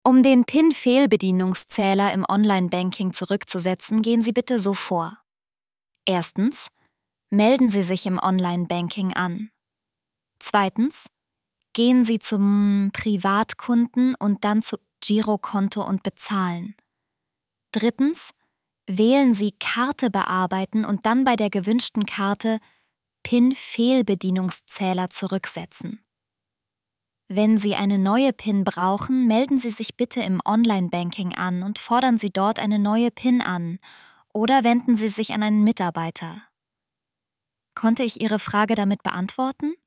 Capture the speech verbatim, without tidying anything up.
Um den PIN-Fehlbedienungszähler im Online-Banking zurückzusetzen, gehen Sie bitte so vor. Erstens, melden Sie sich im Online-Banking an. Zweitens, gehen Sie zum Privatkunden und dann zu Girokonto und bezahlen. Drittens, wählen Sie Karte bearbeiten und dann bei der gewünschten Karte PIN-Fehlbedienungszähler zurücksetzen. Wenn Sie eine neue PIN brauchen, melden Sie sich bitte im Online-Banking an und fordern Sie dort eine neue PIN an oder wenden Sie sich an einen Mitarbeiter. Konnte ich Ihre Frage damit beantworten?